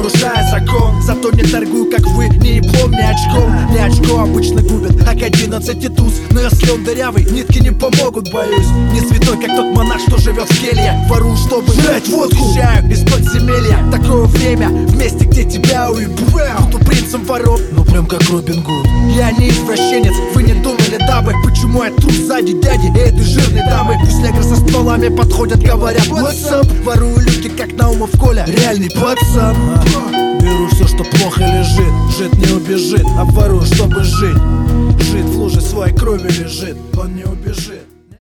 нарушая закон. Зато не торгую, как вы, ни еблом, ни очком. Ни очко обычно губят, как 11 и туз. Но если он дырявый, нитки не помогут, боюсь. Не святой, как тот монах, что живет в келье. Ворую, чтобы жрать водку, вещаю из подземелья. Такое время, в месте, где тебя уебу. Буду принцем воров, ну прям как Робин Гуд. Я не извращенец, вы не думали, дабы. Почему я трус сзади дяди и этой жирной дамы? Пусть негры со стволами подходят, говорят what's up. Ворую люки, как Наумов Коля, реальный пацан. Беру все, что плохо лежит, жид не убежит. А ворую, чтобы жить. Жид в луже своей крови лежит, он не убежит.